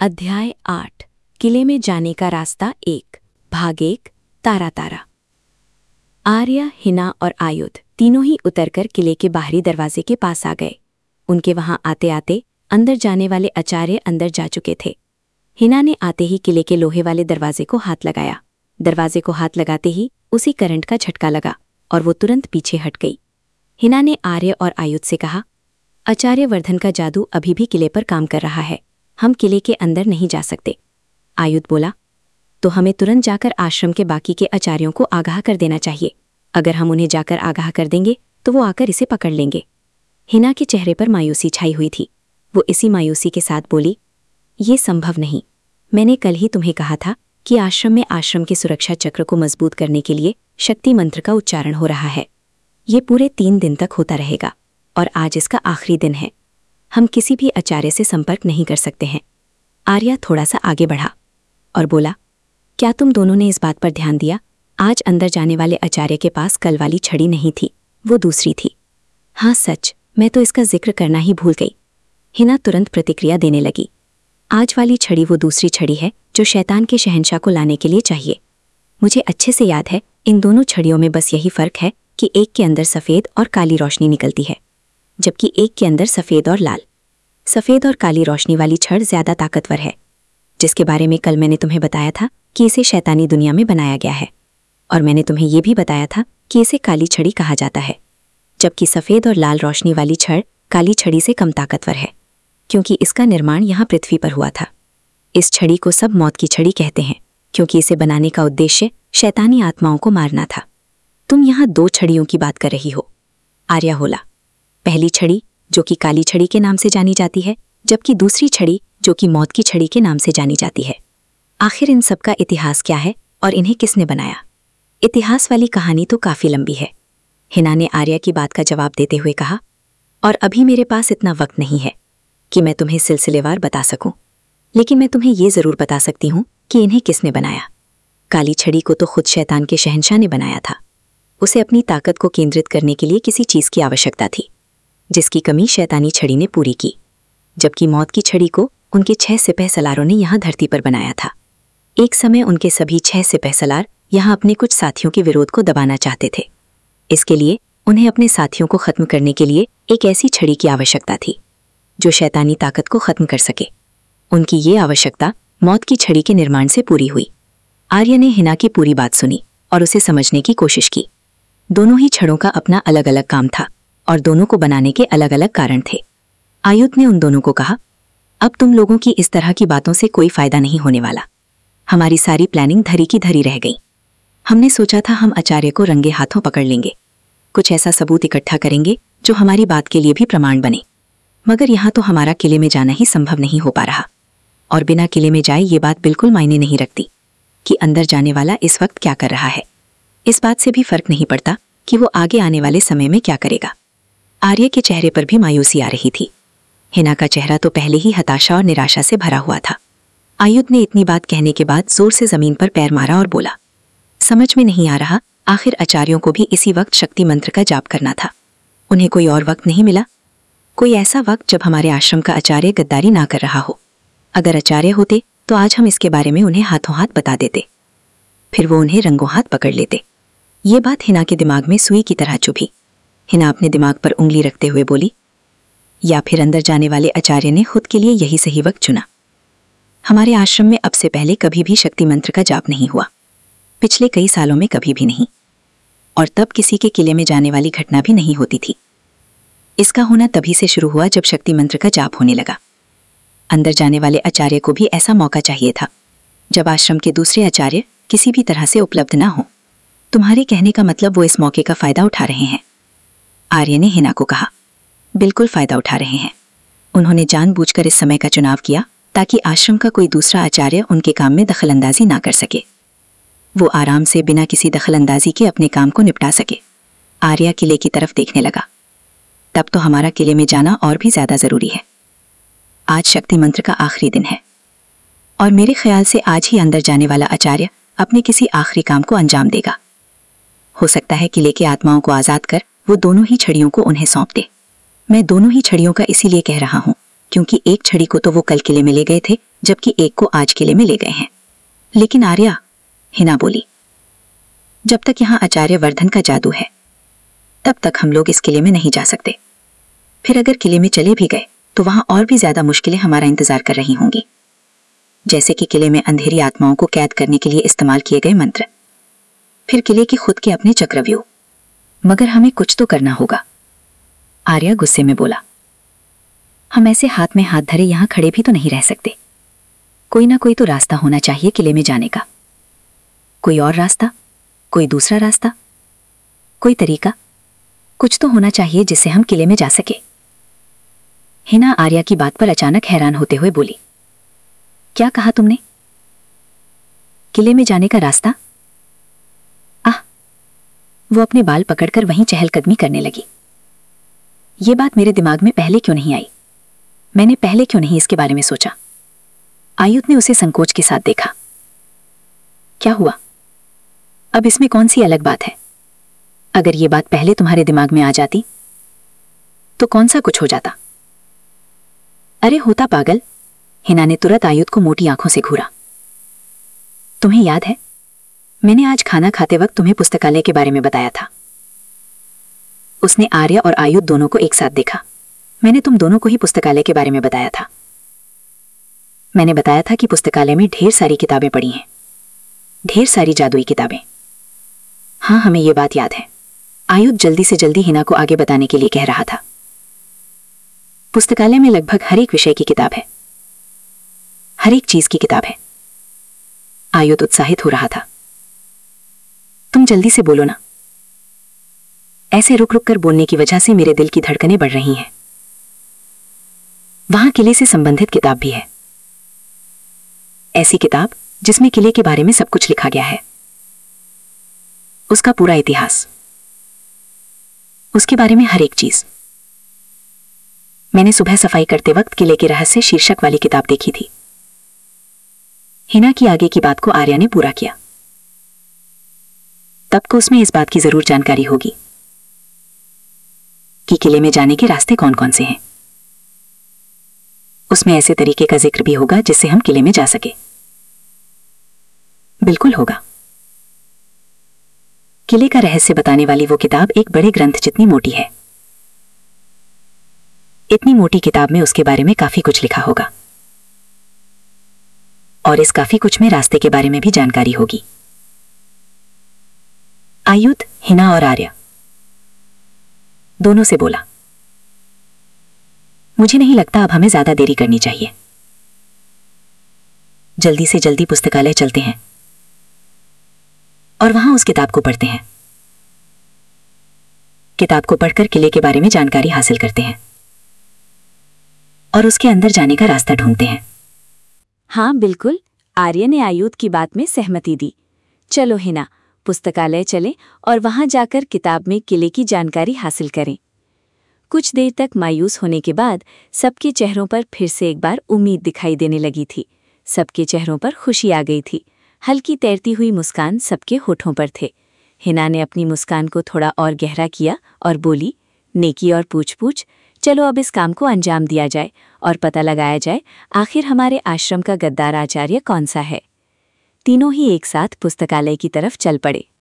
अध्याय 8 किले में जाने का रास्ता 1 भाग 1 तारा तारा। आर्या, हिना और आयुध तीनों ही उतरकर किले के बाहरी दरवाजे के पास आ गए। उनके वहां आते आते अंदर जाने वाले आचार्य अंदर जा चुके थे। हिना ने आते ही किले के लोहे वाले दरवाजे को हाथ लगाया। दरवाजे को हाथ लगाते ही उसी करंट का झटका लगा और वो तुरंत पीछे हट गई। हिना ने आर्य और आयुध से कहा, आचार्य वर्धन का जादू अभी भी किले पर काम कर रहा है, हम किले के अंदर नहीं जा सकते। आयुध बोला, तो हमें तुरंत जाकर आश्रम के बाकी के आचार्यों को आगाह कर देना चाहिए। अगर हम उन्हें जाकर आगाह कर देंगे तो वो आकर इसे पकड़ लेंगे। हिना के चेहरे पर मायूसी छाई हुई थी। वो इसी मायूसी के साथ बोली, ये संभव नहीं। मैंने कल ही तुम्हें कहा था कि आश्रम में आश्रम के सुरक्षा चक्र को मजबूत करने के लिए शक्ति मंत्र का उच्चारण हो रहा है। ये पूरे 3 दिन तक होता रहेगा और आज इसका आखिरी दिन है। हम किसी भी आचार्य से संपर्क नहीं कर सकते हैं। आर्या थोड़ा सा आगे बढ़ा और बोला, क्या तुम दोनों ने इस बात पर ध्यान दिया? आज अंदर जाने वाले आचार्य के पास कल वाली छड़ी नहीं थी, वो दूसरी थी। हाँ सच, मैं तो इसका जिक्र करना ही भूल गई। हिना तुरंत प्रतिक्रिया देने लगी। आज वाली छड़ी वो दूसरी छड़ी है जो शैतान के शहंशाह को लाने के लिए चाहिए। मुझे अच्छे से याद है, इन दोनों छड़ियों में बस यही फर्क है कि एक के अंदर सफ़ेद और काली रोशनी निकलती है, जबकि एक के अंदर सफ़ेद और लाल। सफ़ेद और काली रोशनी वाली छड़ ज़्यादा ताकतवर है, जिसके बारे में कल मैंने तुम्हें बताया था कि इसे शैतानी दुनिया में बनाया गया है। और मैंने तुम्हें ये भी बताया था कि इसे काली छड़ी कहा जाता है, जबकि सफ़ेद और लाल रोशनी वाली छड़ काली छड़ी से कम ताकतवर है, क्योंकि इसका निर्माण यहाँ पृथ्वी पर हुआ था। इस छड़ी को सब मौत की छड़ी कहते हैं, क्योंकि इसे बनाने का उद्देश्य शैतानी आत्माओं को मारना था। तुम यहाँ 2 छड़ियों की बात कर रही हो, आर्या बोला। पहली छड़ी जो कि काली छड़ी के नाम से जानी जाती है, जबकि दूसरी छड़ी जो कि मौत की छड़ी के नाम से जानी जाती है। आखिर इन सब का इतिहास क्या है और इन्हें किसने बनाया? इतिहास वाली कहानी तो काफी लंबी है, हिना ने आर्या की बात का जवाब देते हुए कहा, और अभी मेरे पास इतना वक्त नहीं है कि मैं तुम्हें सिलसिलेवार बता सकूं। लेकिन मैं तुम्हें ये जरूर बता सकती हूं कि इन्हें किसने बनाया। काली छड़ी को तो खुद शैतान के शहंशाह ने बनाया था। उसे अपनी ताकत को केंद्रित करने के लिए किसी चीज की आवश्यकता थी, जिसकी कमी शैतानी छड़ी ने पूरी की। जबकि मौत की छड़ी को उनके 6 सिपहसलारों ने यहाँ धरती पर बनाया था। एक समय उनके सभी 6 सिपहसलार यहाँ अपने कुछ साथियों के विरोध को दबाना चाहते थे। इसके लिए उन्हें अपने साथियों को खत्म करने के लिए एक ऐसी छड़ी की आवश्यकता थी जो शैतानी ताकत को खत्म कर सके। उनकी ये आवश्यकता मौत की छड़ी के निर्माण से पूरी हुई। आर्य ने हिना की पूरी बात सुनी और उसे समझने की कोशिश की। दोनों ही छड़ों का अपना अलग अलग काम था और दोनों को बनाने के अलग अलग कारण थे। आयुध ने उन दोनों को कहा, अब तुम लोगों की इस तरह की बातों से कोई फायदा नहीं होने वाला। हमारी सारी प्लानिंग धरी की धरी रह गई। हमने सोचा था हम आचार्य को रंगे हाथों पकड़ लेंगे, कुछ ऐसा सबूत इकट्ठा करेंगे जो हमारी बात के लिए भी प्रमाण बने। मगर यहाँ तो हमारा किले में जाना ही संभव नहीं हो पा रहा, और बिना किले में जाए ये बात बिल्कुल मायने नहीं रखती कि अंदर जाने वाला इस वक्त क्या कर रहा है। इस बात से भी फर्क नहीं पड़ता कि वो आगे आने वाले समय में क्या करेगा। आर्य के चेहरे पर भी मायूसी आ रही थी। हिना का चेहरा तो पहले ही हताशा और निराशा से भरा हुआ था। आयुध ने इतनी बात कहने के बाद जोर से जमीन पर पैर मारा और बोला, समझ में नहीं आ रहा, आखिर आचार्यों को भी इसी वक्त शक्ति मंत्र का जाप करना था। उन्हें कोई और वक्त नहीं मिला? कोई ऐसा वक्त जब हमारे आश्रम का आचार्य गद्दारी ना कर रहा हो? अगर आचार्य होते तो आज हम इसके बारे में उन्हें हाथों हाथ बता देते, फिर वो उन्हें रंगों हाथ पकड़ लेते। ये बात हिना के दिमाग में सुई की तरह चुभी। हिना अपने दिमाग पर उंगली रखते हुए बोली, या फिर अंदर जाने वाले आचार्य ने खुद के लिए यही सही वक्त चुना। हमारे आश्रम में अब से पहले कभी भी शक्ति मंत्र का जाप नहीं हुआ, पिछले कई सालों में कभी भी नहीं, और तब किसी के किले में जाने वाली घटना भी नहीं होती थी। इसका होना तभी से शुरू हुआ जब शक्ति मंत्र का जाप होने लगा। अंदर जाने वाले आचार्य को भी ऐसा मौका चाहिए था जब आश्रम के दूसरे आचार्य किसी भी तरह से उपलब्ध ना हो। तुम्हारे कहने का मतलब वो इस मौके का फायदा उठा रहे हैं? आर्य ने हिना को कहा, बिल्कुल फायदा उठा रहे हैं। उन्होंने जानबूझकर इस समय का चुनाव किया ताकि आश्रम का कोई दूसरा आचार्य उनके काम में दखलंदाजी ना कर सके। वो आराम से बिना किसी दखलंदाजी के अपने काम को निपटा सके। आर्या किले की तरफ देखने लगा। तब तो हमारा किले में जाना और भी ज्यादा जरूरी है। आज शक्ति मंत्र का आखिरी दिन है और मेरे ख्याल से आज ही अंदर जाने वाला आचार्य अपने किसी आखिरी काम को अंजाम देगा। हो सकता है किले के आत्माओं को आजाद कर वो दोनों ही छड़ियों को उन्हें सौंप दे। मैं दोनों ही छड़ियों का इसीलिए कह रहा हूँ क्योंकि एक छड़ी को तो वो कल किले में ले गए थे, जबकि एक को आज किले में ले गए हैं। लेकिन आर्या, हिना बोली, जब तक यहाँ आचार्य वर्धन का जादू है तब तक हम लोग इस किले में नहीं जा सकते। फिर अगर किले में चले भी गए तो वहां और भी ज्यादा मुश्किलें हमारा इंतजार कर रही होंगी, जैसे कि किले में अंधेरी आत्माओं को कैद करने के लिए इस्तेमाल किए गए मंत्र, फिर किले के खुद के अपने चक्रव्यूह। मगर हमें कुछ तो करना होगा, आर्या गुस्से में बोला। हम ऐसे हाथ में हाथ धरे यहां खड़े भी तो नहीं रह सकते। कोई ना कोई तो रास्ता होना चाहिए किले में जाने का। कोई और रास्ता, कोई दूसरा रास्ता, कोई तरीका, कुछ तो होना चाहिए जिससे हम किले में जा सके। हिना आर्या की बात पर अचानक हैरान होते हुए बोली, क्या कहा तुमने? किले में जाने का रास्ता? आह! वो अपने बाल पकड़कर वहीं चहलकदमी करने लगी। ये बात मेरे दिमाग में पहले क्यों नहीं आई? मैंने पहले क्यों नहीं इसके बारे में सोचा? आयुध ने उसे संकोच के साथ देखा। क्या हुआ? अब इसमें कौन सी अलग बात है? अगर ये बात पहले तुम्हारे दिमाग में आ जाती तो कौन सा कुछ हो जाता? अरे होता पागल, हिना ने तुरंत आयुध को मोटी आंखों से घूरा। तुम्हें याद है, मैंने आज खाना खाते वक्त तुम्हें पुस्तकालय के बारे में बताया था। उसने आर्या और आयुध दोनों को एक साथ देखा। मैंने तुम दोनों को ही पुस्तकालय के बारे में बताया था। मैंने बताया था कि पुस्तकालय में ढेर सारी किताबें पड़ी हैं, ढेर सारी जादुई किताबें। हाँ, हमें यह बात याद है। आयुध जल्दी से जल्दी हिना को आगे बताने के लिए कह रहा था। पुस्तकालय में लगभग हर एक विषय की किताब है, हर एक चीज की किताब है। आयुध उत्साहित हो रहा था। तुम जल्दी से बोलो ना। ऐसे रुक रुक कर बोलने की वजह से मेरे दिल की धड़कनें बढ़ रही हैं। वहां किले से संबंधित किताब भी है, ऐसी किताब जिसमें किले के बारे में सब कुछ लिखा गया है, उसका पूरा इतिहास, उसके बारे में हर एक चीज। मैंने सुबह सफाई करते वक्त किले के रहस्य शीर्षक वाली किताब देखी थी। हिना की आगे की बात को आर्या ने पूरा किया। तब को उसमें इस बात की जरूर जानकारी होगी कि किले में जाने के रास्ते कौन कौन से हैं। उसमें ऐसे तरीके का जिक्र भी होगा जिससे हम किले में जा सके। बिल्कुल होगा। किले का रहस्य बताने वाली वो किताब एक बड़े ग्रंथ जितनी मोटी है। इतनी मोटी किताब में उसके बारे में काफी कुछ लिखा होगा, और इस काफी कुछ में रास्ते के बारे में भी जानकारी होगी। आयुध, हिना और आर्या दोनों से बोला, मुझे नहीं लगता अब हमें ज्यादा देरी करनी चाहिए। जल्दी से जल्दी पुस्तकालय चलते हैं और वहां उस किताब को पढ़ते हैं। किताब को पढ़कर किले के बारे में जानकारी हासिल करते हैं और उसके अंदर जाने का रास्ता ढूंढते हैं। हाँ बिल्कुल, आर्य ने आयुध की बात में सहमति दी। चलो हिना, पुस्तकालय चलें और वहां जाकर किताब में किले की जानकारी हासिल करें। कुछ देर तक मायूस होने के बाद सबके चेहरों पर फिर से एक बार उम्मीद दिखाई देने लगी थी। सबके चेहरों पर खुशी आ गई थी। हल्की तैरती हुई मुस्कान सबके होठों पर थे। हिना ने अपनी मुस्कान को थोड़ा और गहरा किया और बोली, नेकी और पूछ पूछ, चलो अब इस काम को अंजाम दिया जाए और पता लगाया जाए आखिर हमारे आश्रम का गद्दार आचार्य कौन सा है। तीनों ही एक साथ पुस्तकालय की तरफ चल पड़े।